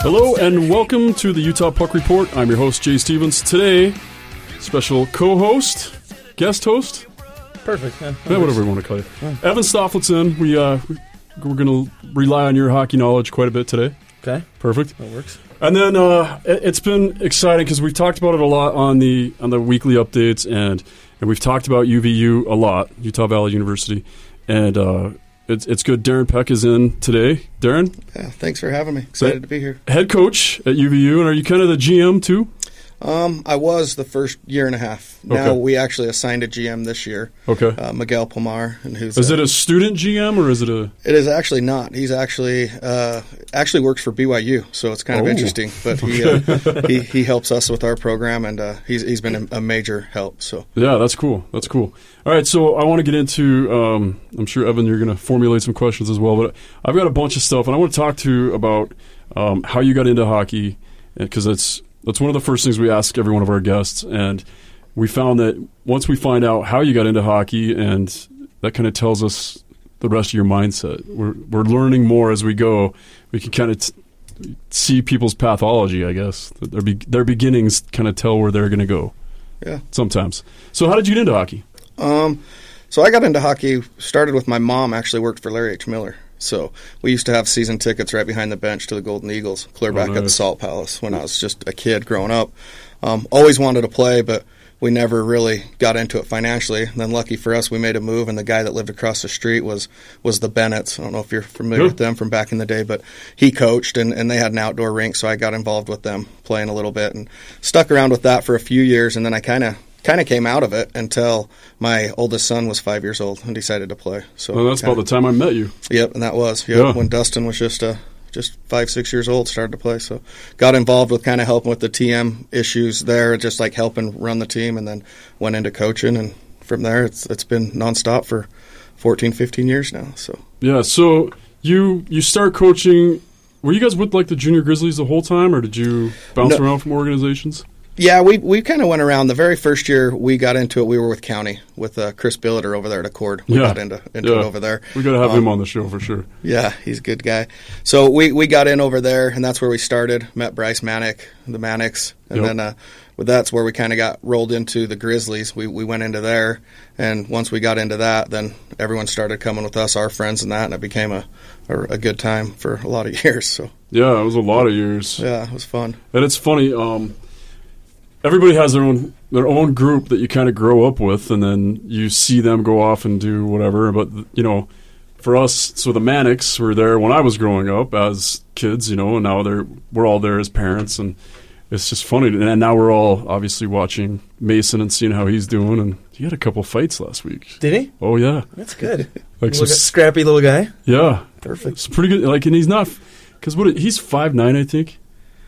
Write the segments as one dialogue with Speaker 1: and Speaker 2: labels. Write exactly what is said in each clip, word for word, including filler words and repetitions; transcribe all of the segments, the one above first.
Speaker 1: Hello and welcome to the Utah Puck Report. I'm your host, Jay Stevens. Today, special co-host, guest host.
Speaker 2: Perfect. Yeah,
Speaker 1: yeah, whatever we want to call you. Yeah. Evan Stoffletson. We, uh, we're going to rely on your hockey knowledge quite a bit today.
Speaker 2: Okay.
Speaker 1: Perfect.
Speaker 2: That works.
Speaker 1: And then uh, it, it's been exciting because we've talked about it a lot on the on the weekly updates, and, and we've talked about U V U a lot, Utah Valley University. And uh, it's it's good. Darren Peck is in today. Darren?
Speaker 3: Yeah, thanks for having me. Excited to be here.
Speaker 1: Head coach at U V U, and are you kind of the G M too?
Speaker 3: Um, I was the first year and a half. Now
Speaker 1: Okay.
Speaker 3: we actually assigned a G M this year.
Speaker 1: Okay.
Speaker 3: Uh, Miguel Pomar, and who's
Speaker 1: Is
Speaker 3: a,
Speaker 1: it a student G M or is it a?
Speaker 3: It is actually not. He's actually uh, actually works for B Y U, so it's kind of
Speaker 1: Oh.
Speaker 3: interesting. But he, uh, he he helps us with our program, and uh, he's he's been a, a major help. So
Speaker 1: Yeah, that's cool. That's cool. All right, so I want to get into. Um, I'm sure Evan, you're going to formulate some questions as well, but I've got a bunch of stuff, and I want to talk to you about um, how you got into hockey, because it's. That's one of the first things we ask every one of our guests, and we found that once we find out how you got into hockey, and that kind of tells us the rest of your mindset. We're we're learning more as we go. We can kind of t- see people's pathology, I guess. Their be- their beginnings kind of tell where they're going to go.
Speaker 3: yeah.
Speaker 1: Sometimes. So how did you get into hockey?
Speaker 3: Um, so I got into hockey. Started with my mom. Actually worked for Larry H. Miller. So we used to have season tickets right behind the bench to the Golden Eagles, clear back
Speaker 1: Oh,
Speaker 3: at the
Speaker 1: nice.
Speaker 3: Salt Palace when I was just a kid growing up. Um, always wanted to play, but we never really got into it financially. And then lucky for us, we made a move, and the guy that lived across the street was was the Bennetts. I don't know if you're familiar
Speaker 1: Sure.
Speaker 3: with them from back in the day, but he coached, and, and they had an outdoor rink, so I got involved with them playing a little bit and stuck around with that for a few years, and then I kind of kind of came out of it until my oldest son was five years old and decided to play. So
Speaker 1: Well, that's
Speaker 3: kinda-
Speaker 1: about the time I met you.
Speaker 3: Yep, and that was yep,
Speaker 1: Yeah.
Speaker 3: when Dustin was just uh, just five, six years old, started to play. So got involved with kind of helping with the T M issues there, just like helping run the team, and then went into coaching, and from there it's it's been nonstop for fourteen, fifteen years now. So
Speaker 1: Yeah, so you you start coaching. Were you guys with like the Junior Grizzlies the whole time, or did you bounce
Speaker 3: No.
Speaker 1: around from organizations?
Speaker 3: yeah, we we kind of went around. The very first year we got into it, we were with County with uh, Chris Billiter over there at Accord. We
Speaker 1: Yeah.
Speaker 3: got into into
Speaker 1: Yeah.
Speaker 3: it over there.
Speaker 1: We got to have
Speaker 3: Um,
Speaker 1: him on the show for sure.
Speaker 3: Yeah, he's a good guy. So we, we got in over there, and that's where we started. Met Bryce Manick, the Manicks, and
Speaker 1: Yep.
Speaker 3: then uh, with that's where we kind of got rolled into the Grizzlies. We we went into there, and once we got into that, then everyone started coming with us, our friends, and that, and it became a a, a good time for a lot of years. So
Speaker 1: Yeah, it was a lot of years.
Speaker 3: yeah, it was fun.
Speaker 1: And it's funny, um, everybody has their own their own group that you kind of grow up with, and then you see them go off and do whatever. But, you know, for us, so the Manicks were there when I was growing up as kids, you know, and now they're we're all there as parents, and it's just funny. And now we're all obviously watching Mason and seeing how he's doing, and he had a couple fights last week.
Speaker 2: Did he?
Speaker 1: Oh, yeah.
Speaker 2: That's good.
Speaker 1: Like
Speaker 2: Little
Speaker 1: some,
Speaker 2: guy- scrappy little guy.
Speaker 1: yeah.
Speaker 2: Perfect.
Speaker 1: It's pretty good. Like, and he's not, because what he's five nine, I think.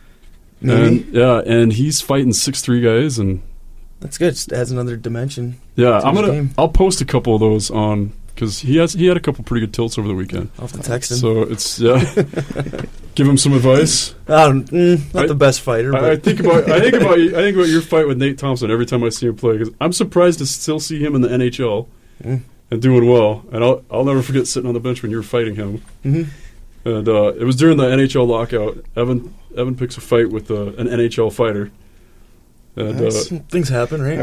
Speaker 2: Maybe.
Speaker 1: And, yeah, and he's fighting six three guys, and
Speaker 2: That's good. Just adds another dimension.
Speaker 1: yeah,
Speaker 2: to
Speaker 1: I'm
Speaker 2: his
Speaker 1: gonna.
Speaker 2: game.
Speaker 1: I'll post a couple of those on because he has he had a couple pretty good tilts over the weekend.
Speaker 2: I'll have to text him.
Speaker 1: So it's yeah. Give him some advice.
Speaker 2: Um, mm, not
Speaker 1: I-
Speaker 2: the best fighter, but
Speaker 1: I, I think about I think about you- I think about your fight with Nate Thompson every time I see him play, because I'm surprised to still see him in the N H L
Speaker 2: Mm.
Speaker 1: and doing well. And I'll I'll never forget sitting on the bench when you were fighting him.
Speaker 2: hmm
Speaker 1: And uh, it was during the N H L lockout. Evan Evan picks a fight with uh, an N H L fighter. And uh,
Speaker 2: things happen, right?
Speaker 3: All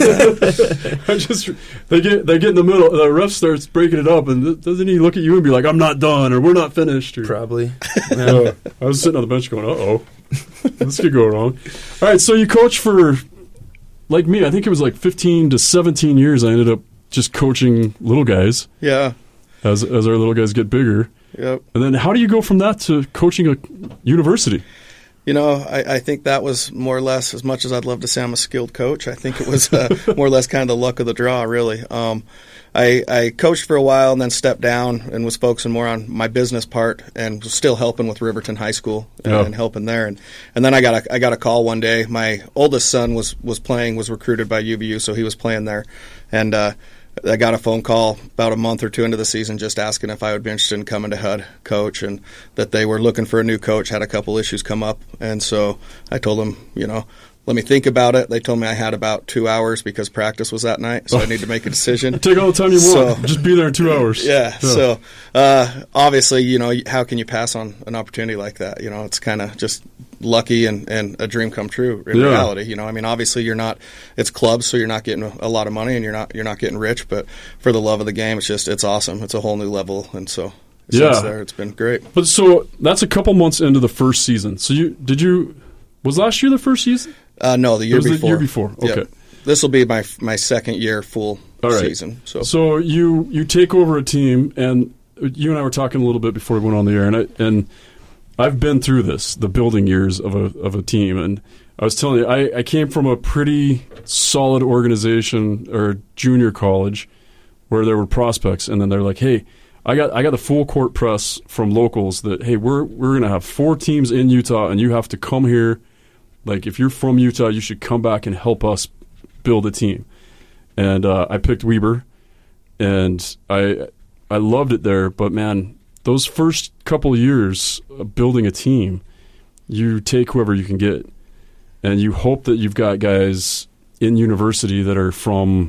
Speaker 3: right.
Speaker 1: I just they get they get in the middle. The ref starts breaking it up, and th- doesn't he look at you and be like, "I'm not done," or "We're not finished"? Or,
Speaker 2: Probably.
Speaker 1: Uh, I was sitting on the bench going, "Uh oh, this could go wrong." All right, so you coach for like me. I think it was like fifteen to seventeen years. I ended up just coaching little guys
Speaker 3: Yeah.
Speaker 1: as as our little guys get bigger.
Speaker 3: Yep.
Speaker 1: And then how do you go from that to coaching a university?
Speaker 3: You know, I, I think that was more or less, as much as I'd love to say I'm a skilled coach, I think it was uh, more or less kind of the luck of the draw, really. Um, I, I coached for a while and then stepped down and was focusing more on my business part, and was still helping with Riverton High School and,
Speaker 1: Yeah.
Speaker 3: and helping there. And, and then I got a I got a call one day. My oldest son was, was playing, was recruited by U V U, so he was playing there. And uh, I got a phone call about a month or two into the season just asking if I would be interested in coming to H U D coach, and that they were looking for a new coach, had a couple issues come up. And so I told them, you know, let me think about it. They told me I had about two hours because practice was that night, so I need to make a decision.
Speaker 1: Take all the time you
Speaker 3: So-
Speaker 1: want. Just be there in two hours.
Speaker 3: Yeah, so uh, obviously, you know, how can you pass on an opportunity like that? You know, it's kind of just lucky and, and a dream come true in
Speaker 1: Yeah.
Speaker 3: reality. You know, I mean, obviously you're not, it's clubs, so you're not getting a lot of money and you're not you're not getting rich, but for the love of the game, it's just, it's awesome. It's a whole new level, and so
Speaker 1: Yeah.
Speaker 3: since there, it's been great.
Speaker 1: But so that's a couple months into the first season. So you did you was last year the first season?
Speaker 3: Uh, no, the year
Speaker 1: It was the
Speaker 3: before.
Speaker 1: year before, okay.
Speaker 3: Yeah. This will be my my second year full
Speaker 1: All right.
Speaker 3: season. So,
Speaker 1: So you you take over a team, and you and I were talking a little bit before we went on the air, and I, and I've been through this, the building years of a of a team, and I was telling you, I, I came from a pretty solid organization or junior college where there were prospects, and then they're like, hey, I got I got the full court press from locals that hey, we're we're gonna have four teams in Utah, and you have to come here. Like if you're from Utah, you should come back and help us build a team. And uh, I picked Weber, and I I loved it there. But man, those first couple of years of building a team, you take whoever you can get, and you hope that you've got guys in university that are from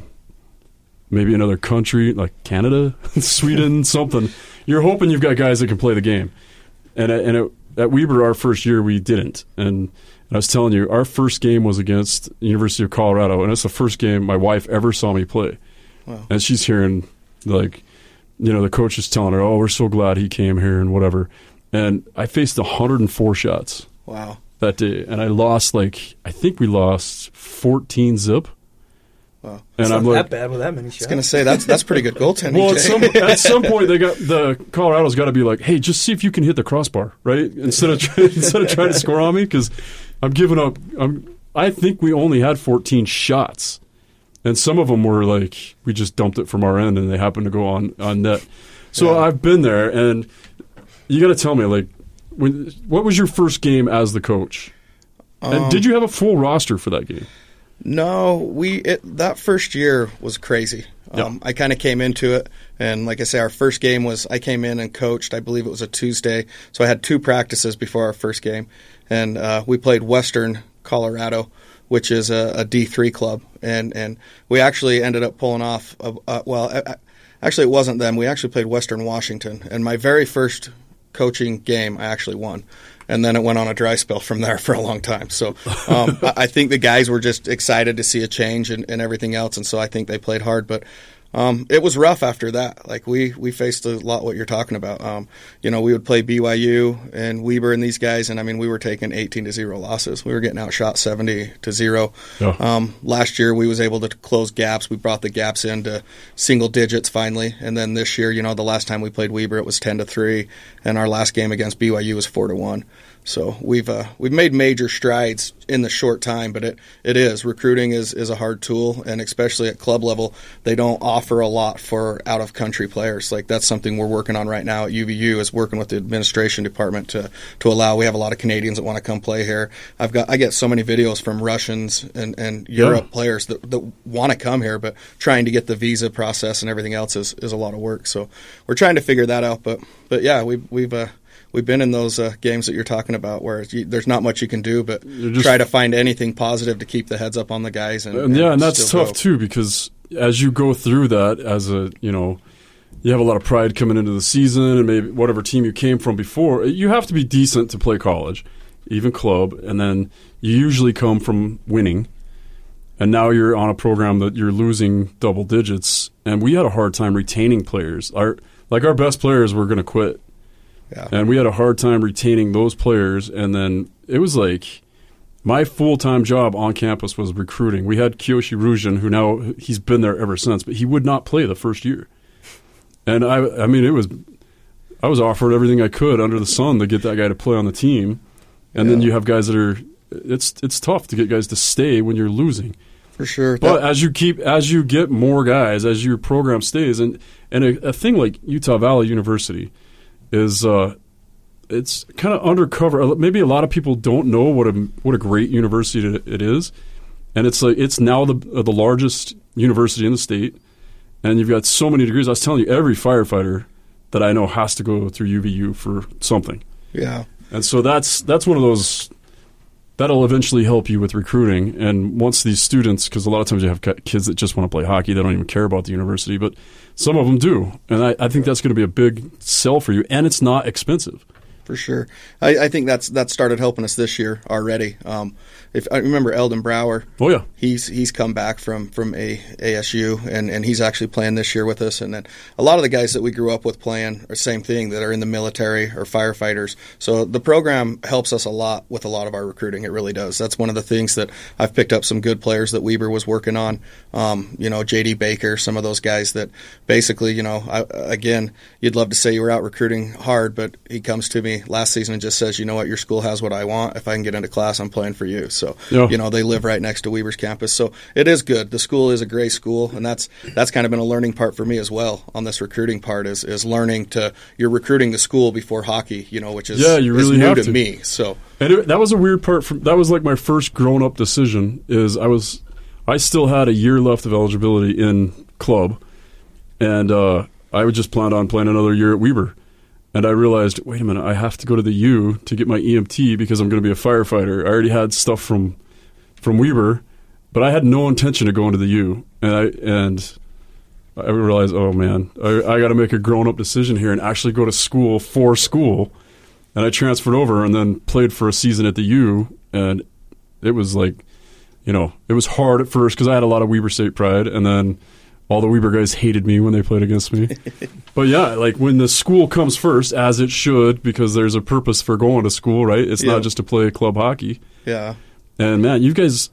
Speaker 1: maybe another country like Canada, Sweden, something. You're hoping you've got guys that can play the game. And at, and it, at Weber, our first year, we didn't. And I was telling you, our first game was against University of Colorado, and it's the first game my wife ever saw me play.
Speaker 3: Wow.
Speaker 1: And she's hearing, like, you know, the coach is telling her, oh, we're so glad he came here and whatever. And I faced one hundred four shots
Speaker 3: wow.
Speaker 1: that day, and I lost, like, I think we lost fourteen zip.
Speaker 3: Wow.
Speaker 1: And
Speaker 2: It's
Speaker 1: I'm
Speaker 2: not
Speaker 1: like,
Speaker 2: that bad with that many
Speaker 3: I
Speaker 2: shots.
Speaker 3: was going to say, that's that's pretty good goaltending,
Speaker 1: well, at
Speaker 3: Jay.
Speaker 1: some, at some point, they got the Colorado's got to be like, hey, just see if you can hit the crossbar, right? Instead of try, instead of trying to score on me, because I'm giving up. I'm, I think we only had fourteen shots, and some of them were like we just dumped it from our end, and they happened to go on on net. So
Speaker 3: Yeah.
Speaker 1: I've been there, and you got to tell me, like, when what was your first game as the coach? And
Speaker 3: Um,
Speaker 1: did you have a full roster for that game?
Speaker 3: No, we it, that first year was crazy. Um, I kind of came into it, and like I say, our first game was I came in and coached. I believe it was a Tuesday, so I had two practices before our first game, and uh, we played Western Colorado, which is a, a D three club, and and we actually ended up pulling off. A, uh, well, I, I, actually, it wasn't them. We actually played Western Washington, and my very first coaching game, I actually won. And then it went on a dry spell from there for a long time. So um, I I think the guys were just excited to see a change and, and everything else, and so I think they played hard. But um, it was rough after that. Like we, we faced a lot what you're talking about. Um, you know, we would play B Y U and Weber and these guys, and I mean we were taking eighteen to zero losses. We were getting outshot seventy to zero.
Speaker 1: Yeah.
Speaker 3: Um, last year we was able to close gaps. We brought the gaps into single digits finally, and then this year, you know, the last time we played Weber it was ten to three, and our last game against B Y U was four to one. So we've uh, we've made major strides in the short time, but it, it is recruiting is, is a hard tool, and especially at club level, they don't offer a lot for out of country players. Like that's something we're working on right now at U V U is working with the administration department to to allow. We have a lot of Canadians that want to come play here. I've got I get so many videos from Russians and and Europe
Speaker 1: Yeah.
Speaker 3: players that, that want to come here, but trying to get the visa process and everything else is, is a lot of work. So we're trying to figure that out. But but yeah, we've we've. Uh, We've been in those uh, games that you're talking about where you, there's not much you can do, but
Speaker 1: just-
Speaker 3: try to find anything positive to keep the heads up on the guys. And,
Speaker 1: And yeah, and that's
Speaker 3: still
Speaker 1: tough
Speaker 3: go.
Speaker 1: too, because as you go through that, as a you know, you have a lot of pride coming into the season, and maybe whatever team you came from before, you have to be decent to play college, even club, and then you usually come from winning, and now you're on a program that you're losing double digits, and we had a hard time retaining players. Our like our best players were going to quit.
Speaker 3: Yeah.
Speaker 1: And we had a hard time retaining those players. And then it was like my full-time job on campus was recruiting. We had Kiyoshi Rujin, who now he's been there ever since, but he would not play the first year. And I, I mean, it was I was offered everything I could under the sun to get that guy to play on the team. And then
Speaker 3: Yeah.
Speaker 1: you have guys that are it's it's tough to get guys to stay when you're losing.
Speaker 3: For sure.
Speaker 1: But
Speaker 3: That-
Speaker 1: as you keep, as you get more guys, as your program stays, and and a, a thing like Utah Valley University is, uh, it's kind of undercover. Maybe a lot of people don't know what a what a great university it, it is, and it's like it's now the uh, the largest university in the state, and you've got so many degrees. I was telling you, every firefighter that I know has to go through U V U for something,
Speaker 3: yeah.
Speaker 1: and so that's that's one of those that'll eventually help you with recruiting. And once these students, because a lot of times you have kids that just want to play hockey, they don't even care about the university, but some of them do. And I, I think that's going to be a big sell for you, and it's not expensive.
Speaker 3: For sure. I, I think that's that started helping us this year already. Um, if I remember Eldon Brower.
Speaker 1: Oh, yeah.
Speaker 3: He's he's come back from, from a, ASU, and, and he's actually playing this year with us. And then a lot of the guys that we grew up with playing are same thing, that are in the military or firefighters. So the program helps us a lot with a lot of our recruiting. It really does. That's one of the things that I've picked up some good players that Weber was working on. Um, you know, J D Baker, some of those guys that basically, you know, I, again, you'd love to say you were out recruiting hard, but he comes to me last season and just says, you know what, your school has what I want. If I can get into class, I'm playing for you. So,
Speaker 1: yeah.
Speaker 3: you know, they live right next to Weber's campus. So it is good. The school is a great school, and that's that's kind of been a learning part for me as well on this recruiting part is is learning to, you're recruiting the school before hockey, you know, which is,
Speaker 1: yeah, you really
Speaker 3: is new
Speaker 1: have
Speaker 3: to,
Speaker 1: to
Speaker 3: me. So
Speaker 1: and it, that was a weird part. From, that was like my first grown-up decision is I was, I still had a year left of eligibility in club, and uh, I would just plan on playing another year at Weber. And I realized, wait a minute, I have to go to the U to get my E M T because I'm going to be a firefighter. I already had stuff from from Weber, but I had no intention of going to the U. And I and I realized, oh man, I, I got to make a grown-up decision here and actually go to school for school. And I transferred over and then played for a season at the U. And it was like, you know, it was hard at first because I had a lot of Weber State pride, and then all the Weber guys hated me when they played against me. But yeah, like when the school comes first, as it should, because there's a purpose for going to school, right? It's
Speaker 3: yeah.
Speaker 1: not just to play club hockey.
Speaker 3: Yeah.
Speaker 1: And man, you guys,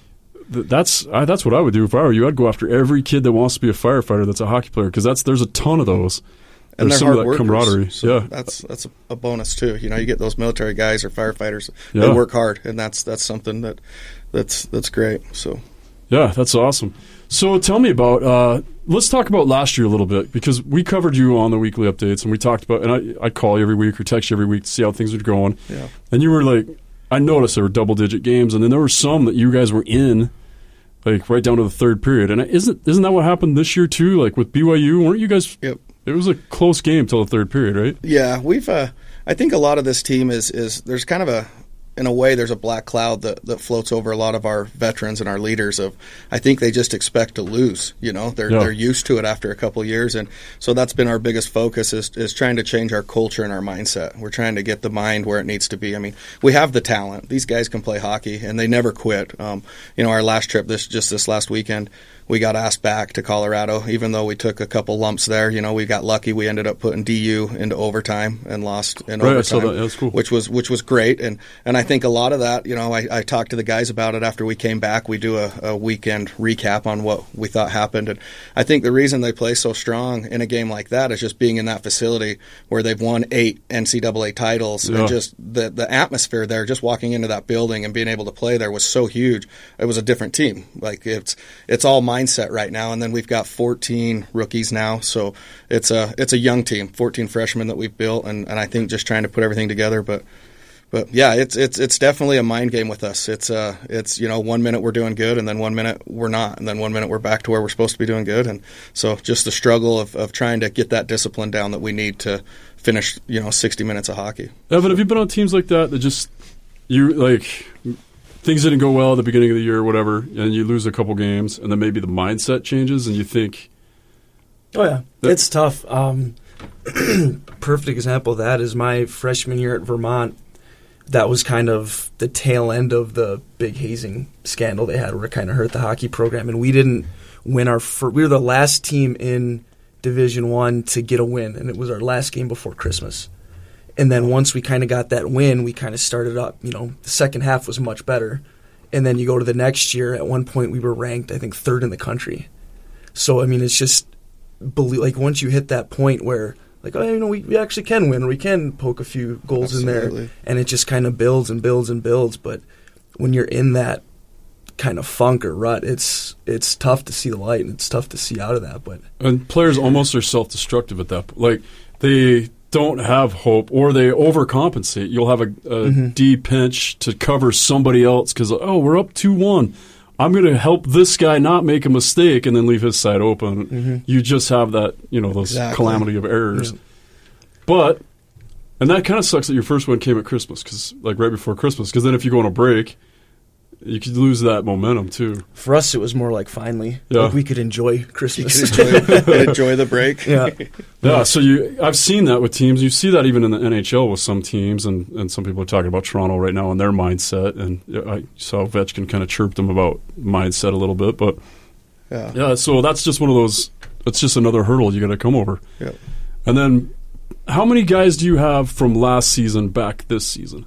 Speaker 1: th- that's I, that's what I would do if I were you. I'd go after every kid that wants to be a firefighter that's a hockey player, because that's there's a ton of those.
Speaker 3: And
Speaker 1: there's
Speaker 3: they're
Speaker 1: some
Speaker 3: hard
Speaker 1: of that
Speaker 3: workers,
Speaker 1: camaraderie.
Speaker 3: so
Speaker 1: yeah,
Speaker 3: that's that's a bonus too. You know, you get those military guys or firefighters.
Speaker 1: Yeah.
Speaker 3: They work hard, and that's that's something that that's that's great. So
Speaker 1: yeah, that's awesome. So tell me about, uh, let's talk about last year a little bit, because we covered you on the weekly updates, and we talked about, and I, I'd call you every week or text you every week to see how things were going.
Speaker 3: Yeah.
Speaker 1: And you were like, I noticed there were double-digit games, and then there were some that you guys were in, like right down to the third period. And isn't isn't that what happened this year too? Like with B Y U, weren't you guys?
Speaker 3: Yep.
Speaker 1: It was a close game till the third period, right?
Speaker 3: Yeah, we've. Uh, I think a lot of this team is is there's kind of a. In a way, there's a black cloud that, that floats over a lot of our veterans and our leaders. Of, I think they just expect to lose. You know, they're
Speaker 1: yeah.
Speaker 3: they're used to it after a couple of years, and so that's been our biggest focus is is trying to change our culture and our mindset. We're trying to get the mind where it needs to be. I mean, we have the talent. These guys can play hockey, and they never quit. Um, you know, our last trip this just this last weekend, we got asked back to Colorado, even though we took a couple lumps there. You know, we got lucky. We ended up putting D U into overtime and lost in
Speaker 1: right,
Speaker 3: overtime,
Speaker 1: I saw that. Yeah, that's cool.
Speaker 3: which was which was great. And and I think a lot of that, you know, I, I talked to the guys about it after we came back. We do a, a weekend recap on what we thought happened. And I think the reason they play so strong in a game like that is just being in that facility where they've won eight N C double A titles.
Speaker 1: Yeah.
Speaker 3: And just the, the atmosphere there, just walking into that building and being able to play there was so huge. It was a different team. Like it's it's all mindset right now. And then we've got fourteen rookies now. So it's a it's a young team, fourteen freshmen that we've built. And, and I think just trying to put everything together. But But yeah, it's it's it's definitely a mind game with us. It's uh it's you know one minute we're doing good, and then one minute we're not, and then one minute we're back to where we're supposed to be doing good, and so just the struggle of, of trying to get that discipline down that we need to finish you know sixty minutes of hockey.
Speaker 1: Evan, have you been on teams like that that just you like things didn't go well at the beginning of the year or whatever, and you lose a couple games, and then maybe the mindset changes, and you think,
Speaker 2: oh yeah,
Speaker 1: that,
Speaker 2: it's tough. Um, perfect example of that is my freshman year at Vermont. That was kind of the tail end of the big hazing scandal they had, where it kind of hurt the hockey program, and we didn't win our. Fir- we were the last team in Division One to get a win, and it was our last game before Christmas. And then once we kind of got that win, we kind of started up. You know, the second half was much better, and then you go to the next year. At one point, we were ranked, I think, third in the country. So I mean, it's just like once you hit that point where, like, oh, you know, we, we actually can win, or we can poke a few goals
Speaker 3: Absolutely.
Speaker 2: in there, and it just kind of builds and builds and builds. But when you're in that kind of funk or rut, it's it's tough to see the light, and it's tough to see out of that. But
Speaker 1: and players almost are self-destructive at that point. Like, they don't have hope, or they overcompensate. You'll have a, a
Speaker 2: mm-hmm.
Speaker 1: D pinch to cover somebody else because, oh, we're up two one. I'm going to help this guy not make a mistake and then leave his side open. Mm-hmm. You just have that, you know, those
Speaker 3: exactly.
Speaker 1: calamity of errors.
Speaker 2: Yeah.
Speaker 1: But And that kind of sucks that your first one came at Christmas, cause, like right before Christmas, because then if you go on a break, you could lose that momentum too.
Speaker 2: For us, it was more like finally,
Speaker 1: yeah.
Speaker 2: like we could enjoy Christmas,
Speaker 3: you could enjoy, enjoy the break.
Speaker 2: Yeah,
Speaker 1: yeah. So you, I've seen that with teams. You see that even in the N H L with some teams, and, and some people are talking about Toronto right now and their mindset. And I saw Ovechkin kind of chirped them about mindset a little bit, but
Speaker 3: yeah.
Speaker 1: yeah. So that's just one of those. That's just another hurdle you got to come over.
Speaker 3: Yeah.
Speaker 1: And then, how many guys do you have from last season back this season?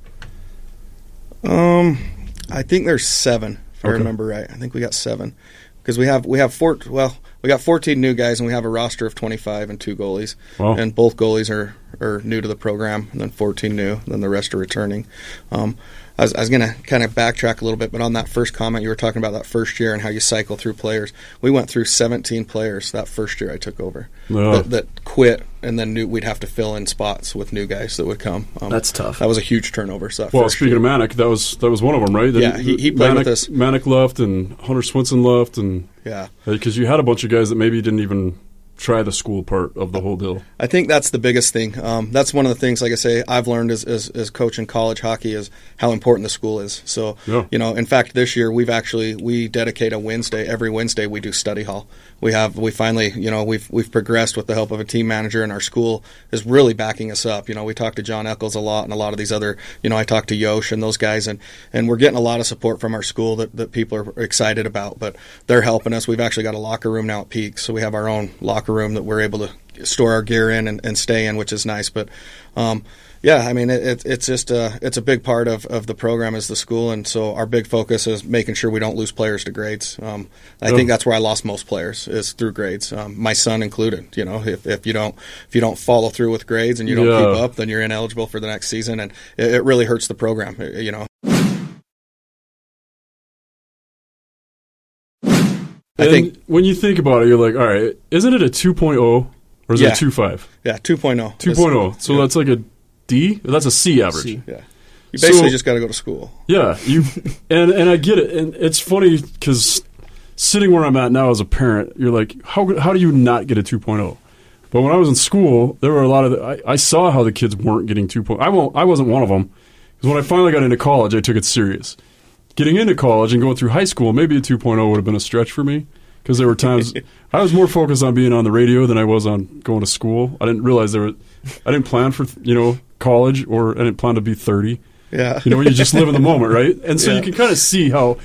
Speaker 3: Um. I think there's seven, if
Speaker 1: okay.
Speaker 3: I remember right. I think we got seven because we have we have four. Well, we got fourteen new guys, and we have a roster of twenty-five and two goalies.
Speaker 1: Wow.
Speaker 3: And both goalies are, are new to the program, and then fourteen new, and then the rest are returning. Um, I was, I was going to kind of backtrack a little bit, but on that first comment, you were talking about that first year and how you cycle through players. We went through seventeen players that first year I took over
Speaker 1: yeah.
Speaker 3: that, that quit, and then knew we'd have to fill in spots with new guys that would come. Um,
Speaker 2: That's tough.
Speaker 3: That was a huge turnover. So that
Speaker 1: well,
Speaker 3: first
Speaker 1: speaking
Speaker 3: year,
Speaker 1: of Manic, that was that was one of them, right? That
Speaker 3: yeah, he, he played
Speaker 1: Manic,
Speaker 3: with us.
Speaker 1: Manic left, and Hunter Swinson left, and
Speaker 3: yeah,
Speaker 1: because you had a bunch of guys that maybe didn't even try the school part of the whole deal.
Speaker 3: I think that's the biggest thing. Um, that's one of the things, like I say, I've learned as, as, as coaching college hockey is how important the school is. So,
Speaker 1: yeah.
Speaker 3: you know, in fact, this year we've actually we dedicate a Wednesday. Every Wednesday we do study hall. We have we finally, you know, we've we've progressed with the help of a team manager, and our school is really backing us up. You know, we talk to John Eccles a lot, and a lot of these other, you know, I talk to Yosh and those guys, and, and we're getting a lot of support from our school that, that people are excited about. But they're helping us. We've actually got a locker room now at Peak, so we have our own locker room that we're able to store our gear in and, and stay in, which is nice. But um, yeah, I mean, it, it, it's just a, it's a big part of, of the program is the school, and so our big focus is making sure we don't lose players to grades. Um, I
Speaker 1: oh.
Speaker 3: think that's where I lost most players is through grades, um, my son included. You know, if, if you don't if you don't follow through with grades and you don't
Speaker 1: yeah.
Speaker 3: keep up, then you're ineligible for the next season, and it, it really hurts the program. You know. I
Speaker 1: and
Speaker 3: think
Speaker 1: when you think about it, you're like, all right, isn't it a two point oh or is
Speaker 3: yeah.
Speaker 1: it a two point five?
Speaker 3: Yeah, two point oh.
Speaker 1: two point oh. So
Speaker 3: yeah.
Speaker 1: that's like a D? That's a C average.
Speaker 2: C.
Speaker 3: Yeah. You basically
Speaker 1: so,
Speaker 3: just got to go to school.
Speaker 1: Yeah, you and and I get it, and it's funny because sitting where I'm at now as a parent, you're like, how how do you not get a two point oh? But when I was in school, there were a lot of the, I, I saw how the kids weren't getting two point oh. I won't. I wasn't one of them because when I finally got into college, I took it serious. Getting into college and going through high school, maybe a two point oh would have been a stretch for me because there were times I was more focused on being on the radio than I was on going to school. I didn't realize there were. I didn't plan for you know college, or I didn't plan to be thirty.
Speaker 3: Yeah.
Speaker 1: You know, you just live in the moment, right? And so
Speaker 3: yeah.
Speaker 1: you can kind of see how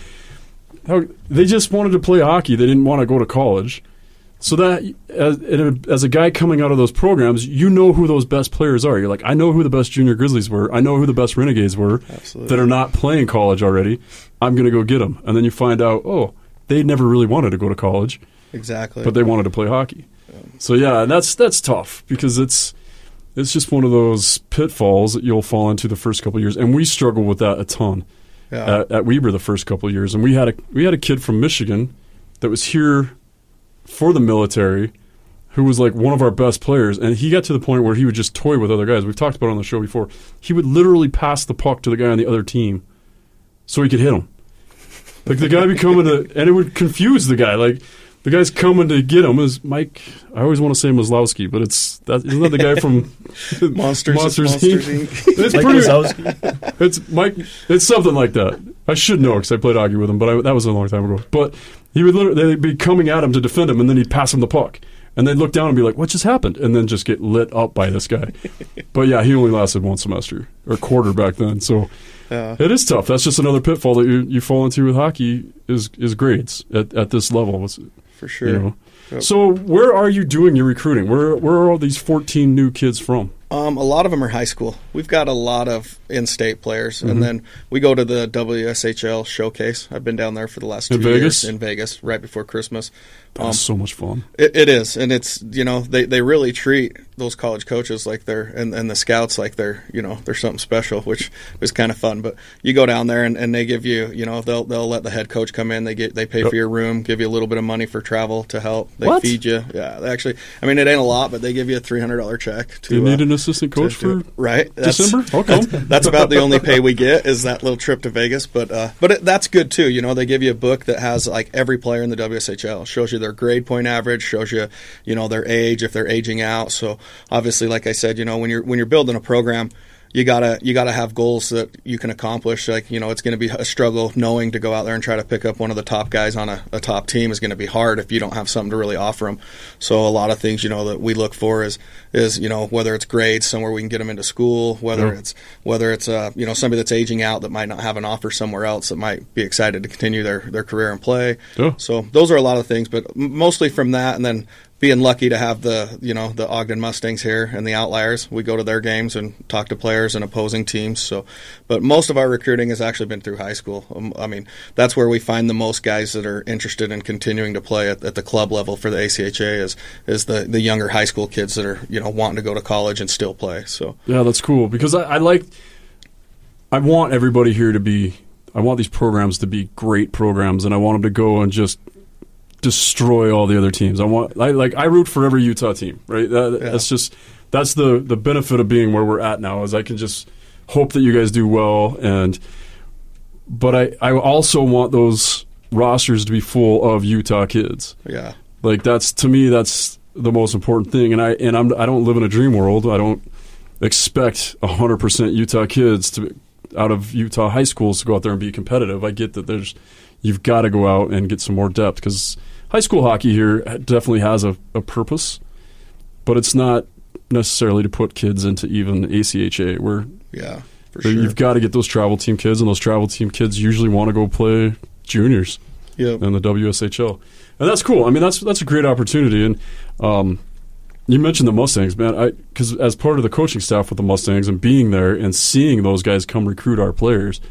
Speaker 1: how they just wanted to play hockey. They didn't want to go to college. So that as, as a guy coming out of those programs, you know who those best players are. You're like, I know who the best junior Grizzlies were. I know who the best Renegades were.
Speaker 3: Absolutely. That
Speaker 1: are not playing college already. I'm going to go get them. And then you find out, oh, they never really wanted to go to college.
Speaker 3: Exactly.
Speaker 1: But they wanted to play hockey.
Speaker 3: Yeah.
Speaker 1: So, yeah, and that's that's tough because it's it's just one of those pitfalls that you'll fall into the first couple of years. And we struggled with that a ton
Speaker 3: yeah.
Speaker 1: at, at Weber the first couple of years. And we had a we had a kid from Michigan that was here for the military who was like one of our best players. And he got to the point where he would just toy with other guys. We've talked about it on the show before. He would literally pass the puck to the guy on the other team so he could hit him. Like the guy be coming to, and it would confuse the guy. Like the guy's coming to get him is Mike. I always want to say Maslowski, but it's that isn't that the guy from
Speaker 3: Monsters,
Speaker 1: Monsters,
Speaker 3: Monsters
Speaker 1: Incorporated?
Speaker 3: Incorporated.
Speaker 1: It's
Speaker 2: Mike
Speaker 1: pretty.
Speaker 2: Wazowski?
Speaker 1: It's Mike. It's something like that. I should know because I played hockey with him, but I, that was a long time ago. But he would literally they'd be coming at him to defend him, and then he'd pass him the puck, and they'd look down and be like, "What just happened?" And then just get lit up by this guy. But yeah, he only lasted one semester or quarter back then, so.
Speaker 3: Yeah.
Speaker 1: It is tough. That's just another pitfall that you, you fall into with hockey is is grades at, at this level. It's,
Speaker 3: For sure.
Speaker 1: You know.
Speaker 3: Yep.
Speaker 1: So where are you doing your recruiting? Where where are all these fourteen new kids from?
Speaker 3: Um, a lot of them are high school. We've got a lot of in-state players,
Speaker 1: Mm-hmm.
Speaker 3: and then we go to the W S H L showcase. I've been down there for the last two
Speaker 1: In Vegas?
Speaker 3: years in Vegas, right before Christmas.
Speaker 1: That's
Speaker 3: Um,
Speaker 1: so much fun.
Speaker 3: It, it is, and it's you know they, they really treat those college coaches like they're and, and the scouts like they're you know they're something special, which was kind of fun. But you go down there and, and they give you you know they'll they'll let the head coach come in. They get they pay
Speaker 1: Yep.
Speaker 3: for your room, give you a little bit of money for travel to help. They
Speaker 1: What?
Speaker 3: feed you. Yeah, they actually. I mean, it ain't a lot, but they give you a three hundred dollar check to
Speaker 1: You need
Speaker 3: uh,
Speaker 1: an assistant coach for
Speaker 3: right that's,
Speaker 1: December? Okay.
Speaker 3: That's, that's about the only pay we get is that little trip to Vegas. But uh, but it, that's good too. You know, they give you a book that has like every player in the W S H L. Shows you their grade point average, shows you, you know, their age, if they're aging out. So obviously, like I said, you know, when you're when you're building a program, you gotta you gotta have goals that you can accomplish. Like, you know, it's going to be a struggle knowing to go out there and try to pick up one of the top guys on a, a top team is going to be hard if you don't have something to really offer them. So a lot of things, you know, that we look for is is you know, whether it's grades somewhere we can get them into school, whether
Speaker 1: yeah.
Speaker 3: it's whether it's uh you know, somebody that's aging out that might not have an offer somewhere else that might be excited to continue their their career and play.
Speaker 1: Yeah.
Speaker 3: So those are a lot of things, but mostly from that, and then being lucky to have the, you know, the Ogden Mustangs here and the Outliers. We go to their games and talk to players and opposing teams. So, but most of our recruiting has actually been through high school. Um, I mean, that's where we find the most guys that are interested in continuing to play at, at the club level for the A C H A is is the, the younger high school kids that are, you know, wanting to go to college and still play. So
Speaker 1: yeah, that's cool because I, I like, I want everybody here to be, I want these programs to be great programs, and I want them to go and just destroy all the other teams. I want, I like, I root for every Utah team, right? That,
Speaker 3: yeah.
Speaker 1: That's just, that's the the benefit of being where we're at now. Is I can just hope that you guys do well, and but I, I also want those rosters to be full of Utah kids.
Speaker 3: Yeah,
Speaker 1: like that's to me that's the most important thing. And I and I'm I don't live in a dream world. I don't expect a hundred percent Utah kids to out of Utah high schools to go out there and be competitive. I get that there's you've got to go out and get some more depth because high school hockey here definitely has a, a purpose, but it's not necessarily to put kids into even A C H A. Where
Speaker 3: yeah, for sure.
Speaker 1: You've got to get those travel team kids, and those travel team kids usually want to go play juniors
Speaker 3: yep.
Speaker 1: in the W S H L, and that's cool. I mean, that's that's a great opportunity. And um, you mentioned the Mustangs, man, because as part of the coaching staff with the Mustangs and being there and seeing those guys come recruit our players,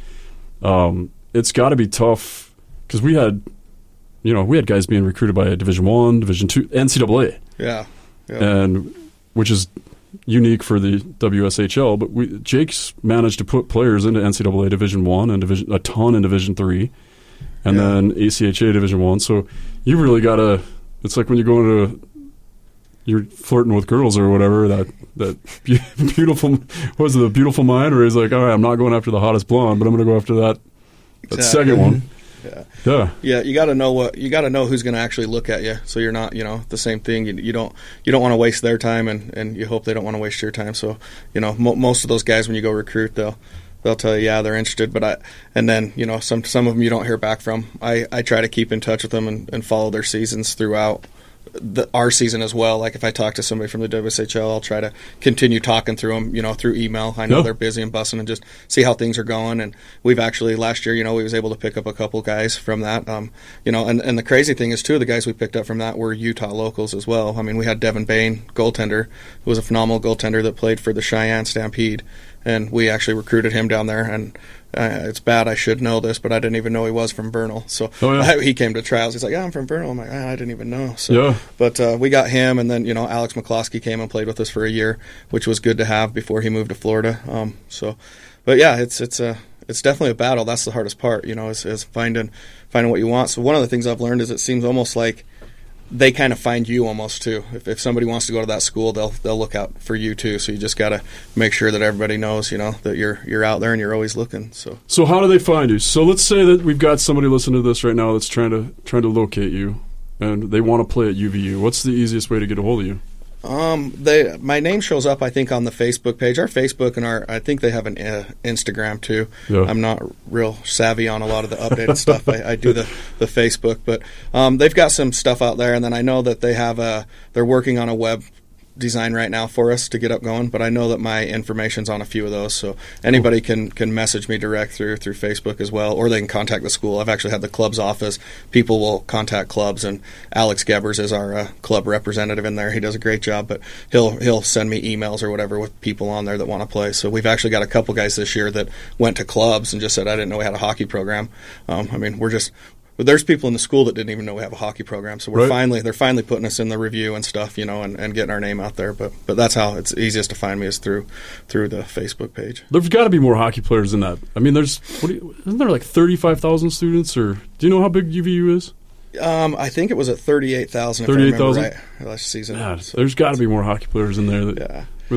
Speaker 1: um, it's got to be tough because we had. You know, we had guys being recruited by Division One, Division Two, N C double A.
Speaker 3: Yeah, yeah.
Speaker 1: And which is unique for the W S H L. But we, Jake's managed to put players into N C double A Division One and Division a ton in Division Three, and
Speaker 3: yeah.
Speaker 1: then A C H A Division One. So you really got to. It's like when you go into you're flirting with girls or whatever. That that beautiful what was it the beautiful mind, where he's like, all right, I'm not going after the hottest blonde, but I'm going to go after that that
Speaker 3: exactly.
Speaker 1: second one.
Speaker 3: Yeah,
Speaker 1: yeah,
Speaker 3: yeah. You got to know what you got to know who's going to actually look at you, so you're not, you know, the same thing. You, you don't you don't want to waste their time, and, and you hope they don't want to waste your time. So, you know, mo- most of those guys when you go recruit, they'll they'll tell you, yeah, they're interested, but I and then you know some some of them you don't hear back from. I, I try to keep in touch with them and, and follow their seasons throughout. The, our season as well. Like if I talk to somebody from the W S H L, I'll try to continue talking through them, you know, through email. I know
Speaker 1: yep.
Speaker 3: they're busy and bussing, and just see how things are going. And we've actually last year, you know, we was able to pick up a couple guys from that. Um, you know, and, and the crazy thing is, two of the guys we picked up from that were Utah locals as well. I mean, we had Devin Bain, goaltender, who was a phenomenal goaltender that played for the Cheyenne Stampede, and we actually recruited him down there. And Uh, it's bad, I should know this, but I didn't even know he was from Vernal. So
Speaker 1: oh, yeah.
Speaker 3: I, he came to trials. He's like, yeah, I'm from Vernal. I'm like, ah, I didn't even know. So,
Speaker 1: yeah.
Speaker 3: But uh, we got him, and then, you know, Alex McCloskey came and played with us for a year, which was good to have before he moved to Florida. Um, so, but yeah, it's it's a it's definitely a battle. That's the hardest part, you know, is, is finding finding what you want. So one of the things I've learned is it seems almost like they kind of find you almost too. If, if somebody wants to go to that school, they'll they'll look out for you too. So you just got to make sure that everybody knows, you know, that you're you're out there and you're always looking. So
Speaker 1: so how do they find you? So let's say that we've got somebody listening to this right now that's trying to trying to locate you, and they want to play at U V U. What's the easiest way to get a hold of you?
Speaker 3: Um, they my name shows up, I think, on the Facebook page. Our Facebook and our I think they have an uh, Instagram too.
Speaker 1: Yeah.
Speaker 3: I'm not real savvy on a lot of the updated stuff. I, I do the, the Facebook, but um, they've got some stuff out there, and then I know that they have a they're working on a web design right now for us to get up going, but I know that my information's on a few of those, so anybody can can message me direct through through Facebook as well, or they can contact the school. I've actually had the club's office. People will contact clubs, and Alex Gebbers is our uh, club representative in there. He does a great job, but he'll he'll send me emails or whatever with people on there that want to play. So we've actually got a couple guys this year that went to clubs and just said, I didn't know we had a hockey program. Um, I mean, we're just But there's people in the school that didn't even know we have a hockey program, so we're
Speaker 1: right.
Speaker 3: finally they're finally putting us in the review and stuff, you know, and, and getting our name out there. But but that's how it's easiest to find me is through through the Facebook page.
Speaker 1: There's got to be more hockey players than that. I mean, there's what do you, isn't there like thirty-five thousand students, or do you know how big U V U is?
Speaker 3: Um, I think it was at thirty-eight thousand.
Speaker 1: Thirty-eight thousand
Speaker 3: right, last season.
Speaker 1: Yeah,
Speaker 3: so,
Speaker 1: there's got to be more hockey players in there. That,
Speaker 3: yeah.
Speaker 1: The,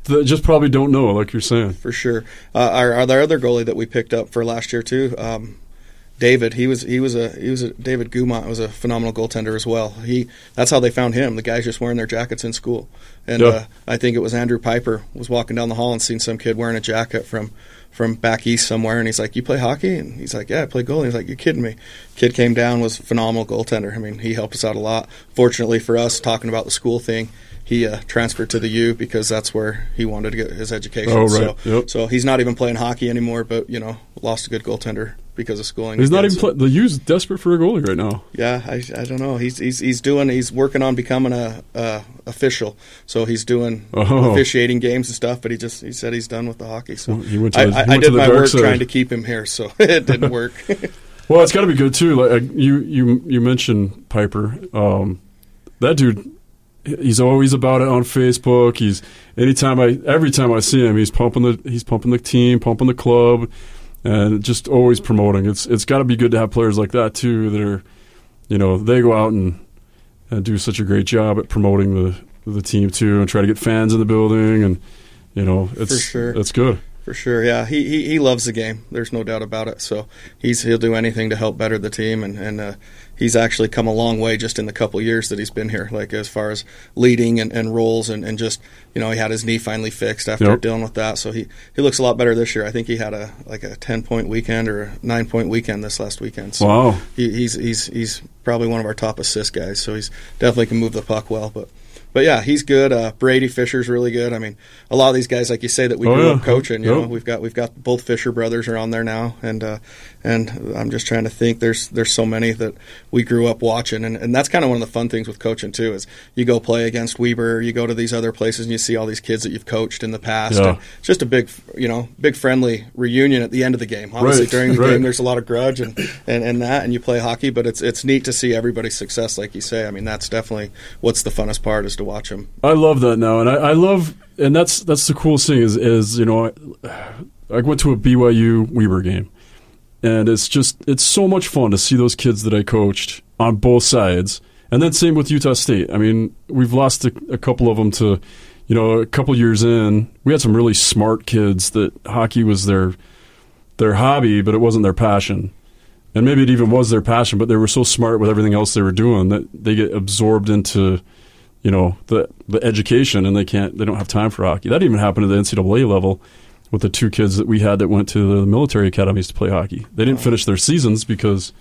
Speaker 1: that just probably don't know, like you're saying.
Speaker 3: For sure. Uh, our, our other goalie that we picked up for last year too, um, David. He was he was a he was a David Gumont was a phenomenal goaltender as well. He that's how they found him. The guys just wearing their jackets in school, and
Speaker 1: yeah.
Speaker 3: uh, I think it was Andrew Piper was walking down the hall and seen some kid wearing a jacket from from back east somewhere, and he's like, "You play hockey?" And he's like, "Yeah, I play goalie." He's like, "You're kidding me." Kid came down, was a phenomenal goaltender. I mean, he helped us out a lot. Fortunately for us, talking about the school thing, he uh, transferred to the U because that's where he wanted to get his education.
Speaker 1: Oh, right.
Speaker 3: So,
Speaker 1: yep.
Speaker 3: so he's not even playing hockey anymore, but, you know, lost a good goaltender because of schooling.
Speaker 1: He's not even
Speaker 3: so.
Speaker 1: play- the U's desperate for a goalie right now.
Speaker 3: Yeah, I, I don't know. He's he's he's doing he's working on becoming a, a official. So he's doing
Speaker 1: Oh.
Speaker 3: officiating games and stuff, but he just he said he's done with the hockey. So
Speaker 1: Well, he went to
Speaker 3: I,
Speaker 1: the- he
Speaker 3: I, I
Speaker 1: went
Speaker 3: did
Speaker 1: to the
Speaker 3: my
Speaker 1: dark
Speaker 3: work
Speaker 1: side.
Speaker 3: trying to keep him here, so it didn't work.
Speaker 1: Well, it's got to be good too. Like you, you, you mentioned Piper. Um, that dude, he's always about it on Facebook. He's anytime I, every time I see him, he's pumping the, he's pumping the team, pumping the club, and just always promoting. It's, it's got to be good to have players like that too. That are, you know, they go out and, and do such a great job at promoting the, the team too, and try to get fans in the building, and you know, it's,
Speaker 3: For sure.
Speaker 1: it's good.
Speaker 3: For sure, yeah. He, he he loves the game. There's no doubt about it. So he's he'll do anything to help better the team, and and uh, he's actually come a long way just in the couple years that he's been here. Like as far as leading and, and roles, and, and just you know he had his knee finally fixed after
Speaker 1: Yep.
Speaker 3: dealing with that. So he, he looks a lot better this year. I think he had a like a ten point weekend or a nine point weekend this last weekend. So
Speaker 1: Wow.
Speaker 3: he, he's he's he's probably one of our top assist guys. So he's definitely can move the puck well, but. But yeah, he's good. Uh, Brady Fisher's really good. I mean, a lot of these guys, like you say, that we
Speaker 1: Oh,
Speaker 3: grew
Speaker 1: yeah.
Speaker 3: up coaching. You
Speaker 1: Yep.
Speaker 3: know, we've got we've got both Fisher brothers are on there now, and uh, and I'm just trying to think. There's there's so many that we grew up watching, and, and that's kind of one of the fun things with coaching too. Is you go play against Weber, you go to these other places, and you see all these kids that you've coached in the past.
Speaker 1: Yeah.
Speaker 3: And it's just a big, you know, big friendly reunion at the end of the game. Obviously,
Speaker 1: Right,
Speaker 3: during the
Speaker 1: right.
Speaker 3: game, there's a lot of grudge and, and, and that, and you play hockey, but it's it's neat to see everybody's success, like you say. I mean, that's definitely what's the funnest part is to watch them.
Speaker 1: I love that now, and I, I love, and that's that's the coolest thing is is you know, I, I went to a B Y U Weber game, and it's just it's so much fun to see those kids that I coached on both sides, and then same with Utah State. I mean, we've lost a, a couple of them to, you know, a couple years in. We had some really smart kids that hockey was their their hobby, but it wasn't their passion. And maybe it even was their passion, but they were so smart with everything else they were doing that they get absorbed into, you know, the the education, and they can't they don't have time for hockey. That even happened at the N C double A level with the two kids that we had that went to the military academies to play hockey. They didn't finish their seasons because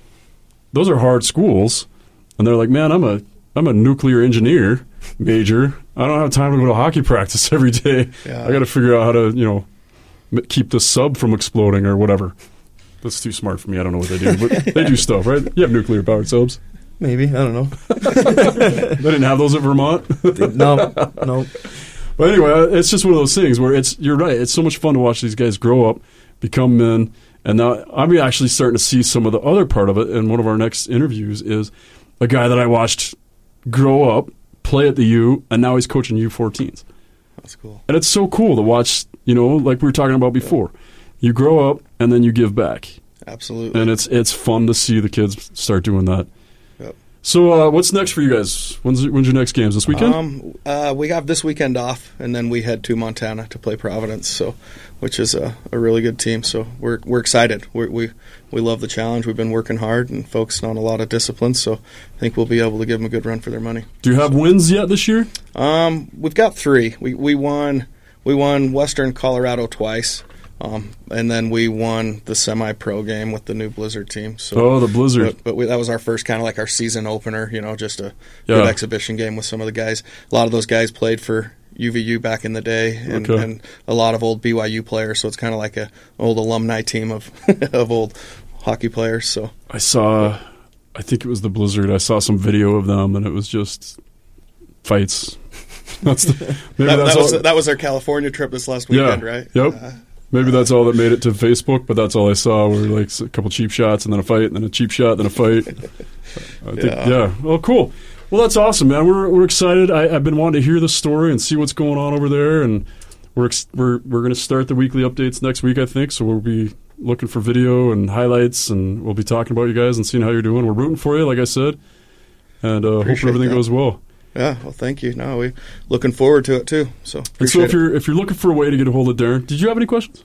Speaker 1: those are hard schools, and they're like, man, I'm a I'm a nuclear engineer major. I don't have time to go to hockey practice every day.
Speaker 3: Yeah.
Speaker 1: I got to figure out how to, you know, m- keep the sub from exploding or whatever. That's too smart for me. I don't know what they do, but they do stuff, right? You have nuclear powered subs.
Speaker 2: Maybe. I don't know.
Speaker 1: They didn't have those at Vermont.
Speaker 2: no, no.
Speaker 1: But anyway, it's just one of those things where it's you're right. It's so much fun to watch these guys grow up, become men, and now I'm actually starting to see some of the other part of it. And one of our next interviews is a guy that I watched grow up, play at the U, and now he's coaching U fourteens.
Speaker 3: That's cool.
Speaker 1: And it's so cool to watch. You know, like we were talking about before, you grow up and then you give back,
Speaker 3: Absolutely.
Speaker 1: and it's it's fun to see the kids start doing that.
Speaker 3: Yep.
Speaker 1: So, uh, what's next for you guys? When's when's your next games? This weekend?
Speaker 3: Um, uh, we have this weekend off, and then we head to Montana to play Providence, so which is a, a really good team. So we're we're excited. We're, we we love the challenge. We've been working hard and focusing on a lot of disciplines. So I think we'll be able to give them a good run for their money.
Speaker 1: Do you have wins yet this year?
Speaker 3: Um, we've got three. We we won we won Western Colorado twice. Um, and then we won the semi-pro game with the new Blizzard team. So,
Speaker 1: Oh, the Blizzard.
Speaker 3: But, but we, that was our first kind of like our season opener, you know, just a
Speaker 1: Yeah.
Speaker 3: good exhibition game with some of the guys. A lot of those guys played for U V U back in the day, and,
Speaker 1: Okay.
Speaker 3: and a lot of old B Y U players. So it's kind of like a old alumni team of of old hockey players. So
Speaker 1: I saw, I think it was the Blizzard. I saw some video of them, and it was just fights. That's the, maybe
Speaker 3: that,
Speaker 1: that's
Speaker 3: that was
Speaker 1: all,
Speaker 3: that was our California trip this last
Speaker 1: Yeah.
Speaker 3: weekend, right?
Speaker 1: Yep.
Speaker 3: Uh,
Speaker 1: maybe that's all that made it to Facebook, but that's all I saw were like a couple cheap shots, and then a fight, and then a cheap shot, then a fight. I think,
Speaker 3: Yeah.
Speaker 1: yeah. Well, cool. Well, that's awesome, man. We're we're excited. I, I've been wanting to hear the story and see what's going on over there, and we're ex- we're we're going to start the weekly updates next week, I think. So we'll be looking for video and highlights, and we'll be talking about you guys and seeing how you're doing. We're rooting for you, like I said, and uh, hope
Speaker 3: Appreciate
Speaker 1: everything
Speaker 3: that.
Speaker 1: goes well.
Speaker 3: Yeah, well, thank you. No, we looking forward to it too. So,
Speaker 1: and so if
Speaker 3: it.
Speaker 1: you're if you're looking for a way to get a hold of Darren, did you have any questions?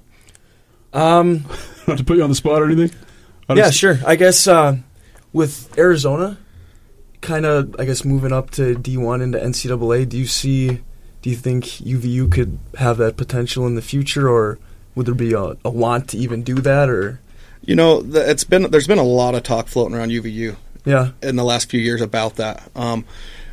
Speaker 2: Um,
Speaker 1: Not to put you on the spot or anything.
Speaker 2: Yeah, just, sure. I guess uh, with Arizona, kind of, I guess moving up to D one into N C double A, do you see? Do you think U V U could have that potential in the future, or would there be a, a want to even do that? Or
Speaker 3: you know, the, it's been there's been a lot of talk floating around U V U,
Speaker 2: yeah,
Speaker 3: in the last few years about that. Um,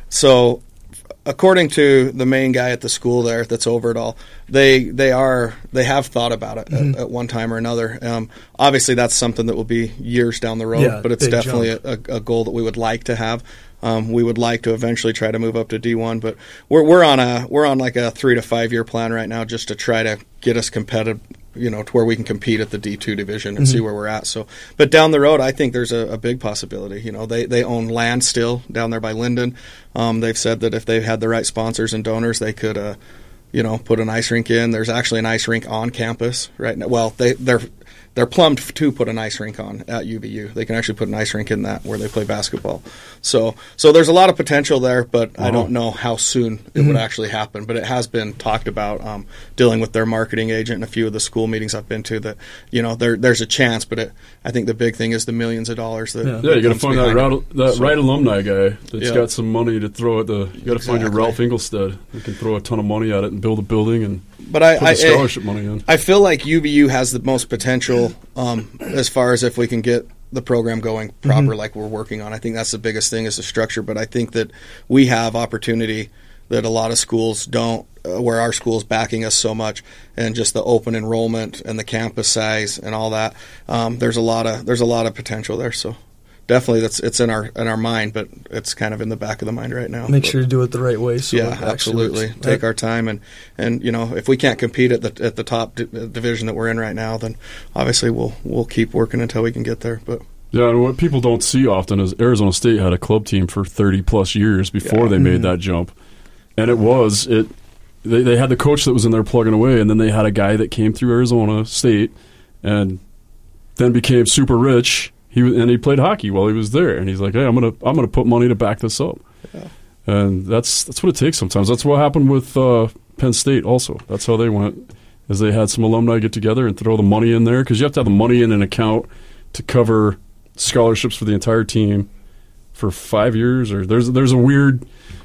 Speaker 3: so, according to the main guy at the school there that's over it all, they they are they have thought about it mm-hmm. at, at one time or another. Um, obviously, that's something that will be years down the road,
Speaker 2: yeah,
Speaker 3: but it's definitely a, a goal that we would like to have. Um, we would like to eventually try to move up to D one, but we're we're on a we're on like a three to five year plan right now, just to try to get us competitive, you know, to where we can compete at the D two division and mm-hmm. see where we're at. So, but down the road, I think there's a, a big possibility. You know, they they own land still down there by Linden. Um, they've said that if they had the right sponsors and donors, they could, uh, you know, put an ice rink in. There's actually an ice rink on campus right now. Well, they they're They're plumbed to put an ice rink on at U V U. They can actually put an ice rink in that where they play basketball. So so there's a lot of potential there, but wow. I don't know how soon it mm-hmm. would actually happen. But it has been talked about, um, dealing with their marketing agent in a few of the school meetings I've been to, that, you know, there there's a chance. But it, I think the big thing is the millions of dollars. That,
Speaker 1: yeah,
Speaker 3: that
Speaker 1: yeah you got to find that, right, that
Speaker 3: so,
Speaker 1: right alumni guy that's
Speaker 3: yeah.
Speaker 1: got some money to throw at the – you got to
Speaker 3: exactly.
Speaker 1: find your Ralph Engelstad. You can throw a ton of money at it and build a building and
Speaker 3: but I,
Speaker 1: put
Speaker 3: I,
Speaker 1: the scholarship I, money in.
Speaker 3: I feel like U V U has the most potential um, as far as if we can get the program going proper mm-hmm. like we're working on. I think that's the biggest thing is the structure, but I think that we have opportunity that a lot of schools don't, uh, where our school's backing us so much, and just the open enrollment and the campus size and all that. Um, there's a lot of there's a lot of potential there. So definitely, that's it's in our in our mind, but it's kind of in the back of the mind right now.
Speaker 2: Make
Speaker 3: but,
Speaker 2: sure to do it the right way. So
Speaker 3: yeah, absolutely. Works. Take our time, and, and you know, if we can't compete at the at the top d- division that we're in right now, then obviously we'll we'll keep working until we can get there. But
Speaker 1: yeah, and what people don't see often is Arizona State had a club team for thirty plus years before yeah. they made mm-hmm. that jump, and it was it. They they had the coach that was in there plugging away, and then they had a guy that came through Arizona State, and then became super rich. He and he played hockey while he was there, and he's like, "Hey, I'm gonna I'm gonna put money to back this up," yeah. and that's that's what it takes sometimes. That's what happened with uh, Penn State. Also, that's how they went, as they had some alumni get together and throw the money in there because you have to have the money in an account to cover scholarships for the entire team for five years. Or there's there's a weird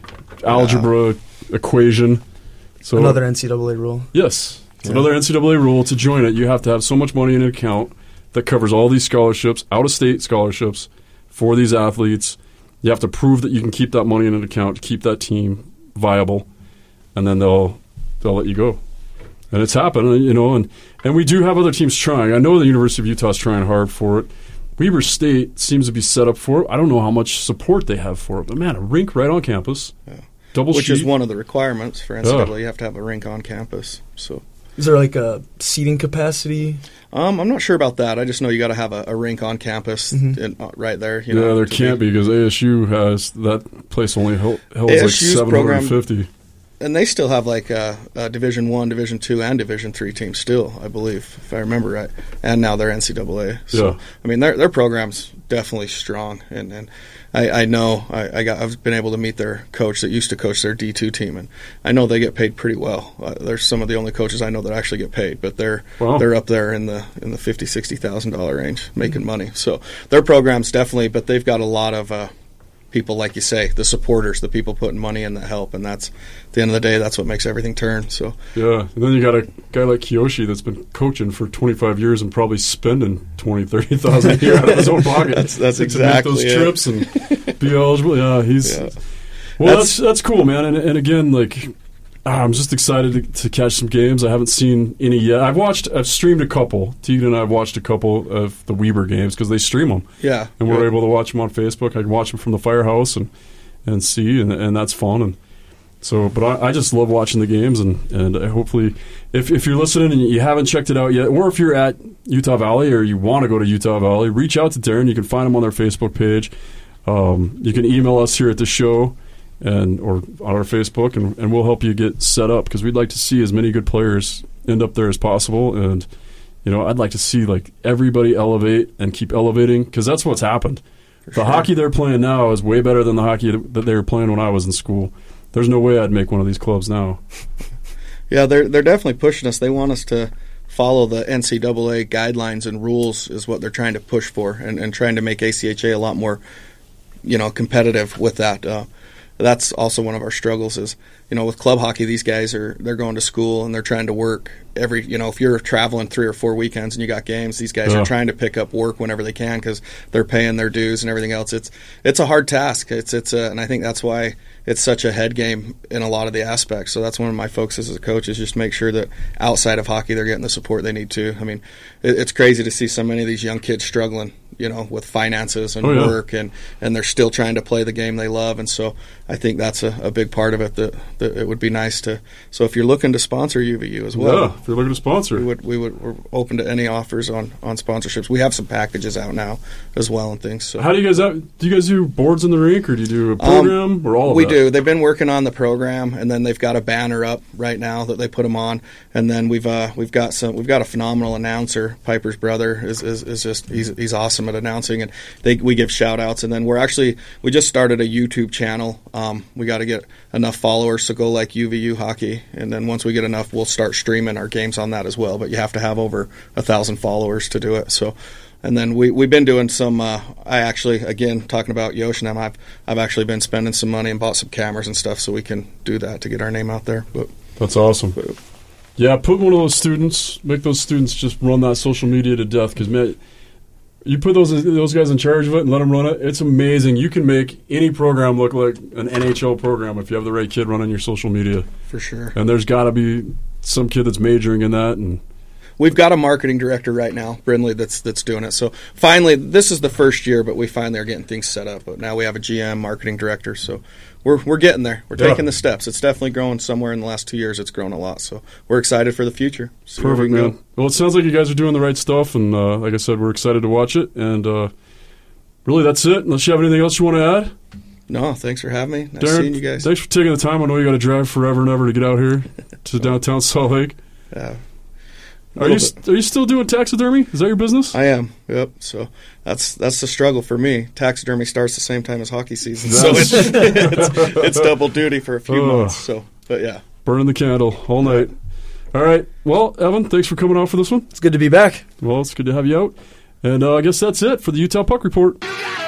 Speaker 1: algebra yeah. equation. So
Speaker 2: another N C double A rule.
Speaker 1: Yes, it's
Speaker 2: yeah.
Speaker 1: another N C double A rule. To join it, you have to have so much money in an account that covers all these scholarships, out-of-state scholarships for these athletes. You have to prove that you can keep that money in an account to keep that team viable, and then they'll they'll let you go. And it's happened, you know, and, and we do have other teams trying. I know the University of Utah is trying hard for it. Weber State seems to be set up for it. I don't know how much support they have for it, but, man, a rink right on campus.
Speaker 3: Yeah.
Speaker 1: Double
Speaker 3: Which
Speaker 1: sheet.
Speaker 3: is one of the requirements for N C double A. Yeah. You have to have a rink on campus, so...
Speaker 2: Is there like a seating capacity?
Speaker 3: Um, I'm not sure about that. I just know you got to have a, a rink on campus mm-hmm. in, uh, right there. You
Speaker 1: yeah,
Speaker 3: know,
Speaker 1: there can't be because A S U has that place only held, holds
Speaker 3: A S U's
Speaker 1: like seven hundred fifty.
Speaker 3: Program, and they still have like a, a Division One, Division Two, and Division Three teams still, I believe, if I remember right. And now they're N C double A. So
Speaker 1: yeah.
Speaker 3: I mean, their their program's definitely strong, and and I, I know I, I got I've been able to meet their coach that used to coach their D two team, and I know they get paid pretty well. Uh, they're some of the only coaches I know that actually get paid, but they're wow. they're up there in the in the fifty sixty thousand dollar range making mm-hmm. money. So their program's definitely, but they've got a lot of. Uh, people, like you say, the supporters, the people putting money in that help, and that's at the end of the day, that's what makes everything turn. So
Speaker 1: yeah, and then you got a guy like Kiyoshi that's been coaching for twenty-five years and probably spending twenty, thirty thousand a year out of his own pocket.
Speaker 3: that's that's
Speaker 1: to
Speaker 3: exactly
Speaker 1: make those
Speaker 3: it.
Speaker 1: trips and be eligible. Yeah, he's
Speaker 3: yeah.
Speaker 1: well. That's, that's that's cool, man. And and again, like. I'm just excited to, to catch some games. I haven't seen any yet. I've watched, I've streamed a couple. Tegan and I have watched a couple of the Weber games because they stream them.
Speaker 3: Yeah,
Speaker 1: and we're able to watch them on Facebook. I can watch them from the firehouse and, and see, and and that's fun. And so, but I, I just love watching the games, and and hopefully, if if you're listening and you haven't checked it out yet, or if you're at Utah Valley or you want to go to Utah Valley, reach out to Darren. You can find him on their Facebook page. Um, you can email us here at the show. And or on our Facebook, and, and we'll help you get set up because we'd like to see as many good players end up there as possible. And you know, I'd like to see like everybody elevate and keep elevating because that's what's happened.
Speaker 3: For
Speaker 1: the
Speaker 3: sure.
Speaker 1: hockey they're playing now is way better than the hockey that they were playing when I was in school. There's no way I'd make one of these clubs now.
Speaker 3: Yeah, they're they're definitely pushing us. They want us to follow the N C double A guidelines and rules is what they're trying to push for, and, and trying to make A C H A a lot more, you know, competitive with that. Uh, that's also one of our struggles is, you know, with club hockey, these guys are, they're going to school and they're trying to work every, you know, if you're traveling three or four weekends and you got games, these guys
Speaker 1: yeah.
Speaker 3: are trying to pick up work whenever they can because they're paying their dues and everything else. It's, it's a hard task. It's, it's a, and I think that's why it's such a head game in a lot of the aspects. So that's one of my focuses as a coach is just make sure that outside of hockey, they're getting the support they need to. I mean, it, it's crazy to see so many of these young kids struggling, you know, with finances and
Speaker 1: oh, yeah.
Speaker 3: work, and, and they're still trying to play the game they love. And so I think that's a, a big part of it that, that it would be nice to. So if you're looking to sponsor U V U as well,
Speaker 1: yeah, if you're looking to sponsor,
Speaker 3: we would we would we're open to any offers on, on sponsorships. We have some packages out now as well and things. So
Speaker 1: how do you guys have, do you guys do boards in the rink, or do you do a program, um, or all of
Speaker 3: we
Speaker 1: that?
Speaker 3: do. They've been working on the program, and then they've got a banner up right now that they put them on, and then we've uh, we've got some we've got a phenomenal announcer. Piper's brother is, is, is just he's he's awesome at announcing, and they we give shout outs, and then we're actually we just started a YouTube channel. Um, we got to get enough followers to go like U V U hockey, and then once we get enough, we'll start streaming our games on that as well. But you have to have over a thousand followers to do it. So. And then we we've been doing some. Uh, I actually, again, talking about Yosh and them, I've I've actually been spending some money and bought some cameras and stuff so we can do that to get our name out there. But
Speaker 1: that's awesome.
Speaker 3: But,
Speaker 1: yeah, put one of those students, make those students just run that social media to death. Because man, you put those those guys in charge of it and let them run it. It's amazing. You can make any program look like an N H L program if you have the right kid running your social media.
Speaker 3: For sure.
Speaker 1: And there's got to be some kid that's majoring in that and.
Speaker 3: We've got a marketing director right now, Brindley, that's that's doing it. So finally, this is the first year, but we finally are getting things set up. But now we have a G M, marketing director, so we're we're getting there. We're
Speaker 1: yeah.
Speaker 3: taking the steps. It's definitely grown somewhere in the last two years. It's grown a lot, so we're excited for the future. See
Speaker 1: Perfect,
Speaker 3: we
Speaker 1: man.
Speaker 3: go.
Speaker 1: Well, it sounds like you guys are doing the right stuff, and uh, like I said, we're excited to watch it. And uh, really, that's it. Unless you have anything else you want to add?
Speaker 3: No, thanks for having me. Nice
Speaker 1: Darren,
Speaker 3: seeing you guys.
Speaker 1: Thanks for taking the time. I know you got to drive forever and ever to get out here to downtown Salt Lake.
Speaker 3: Yeah.
Speaker 1: Are you are you still doing taxidermy? Is that your business?
Speaker 3: I am. Yep. So that's that's the struggle for me. Taxidermy starts the same time as hockey season, so it's, it's it's double duty for a few
Speaker 1: oh.
Speaker 3: months. So, but yeah,
Speaker 1: burning the candle all night. All right. Well, Evan, thanks for coming out for this one.
Speaker 2: It's good to be back.
Speaker 1: Well, it's good to have you out. And uh, I guess that's it for the Utah Puck Report.